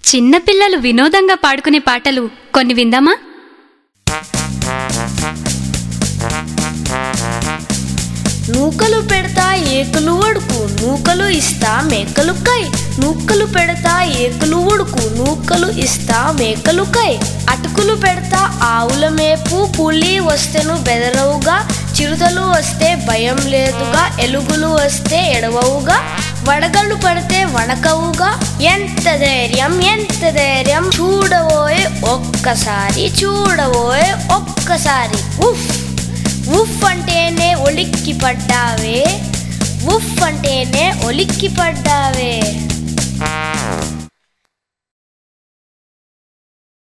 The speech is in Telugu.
చిన్నపిల్లలు వినోదంగా పాడుకునే పాటలు కొన్ని విందామా? నూకలు పెడతా ఏకులు ఉడుకు, నూకలు ఇస్తా మేకలు కై. నూకలు పెడతా ఏకులు ఉడుకు, నూకలు ఇస్తా మేకలు కై. అటుకులు పెడతా ఆవుల మేపు, పులి వస్తేను బెదరవుగా. చిరుతలు వస్తే భయం లేదుగా, ఎలుగులు వస్తే ఎడవవుగా. వడగళ్ళు పడితే వణకవుగా. ఎంత ధైర్యం ఎంత ధైర్యం, చూడబోయే ఒక్కసారి చూడబోయే ఒక్కసారి. ఉఫ్ ఉఫ్ అంటేనే ఒలిక్కి పడ్డావే, ఉఫ్ అంటేనే ఒలిక్కి పడ్డావే.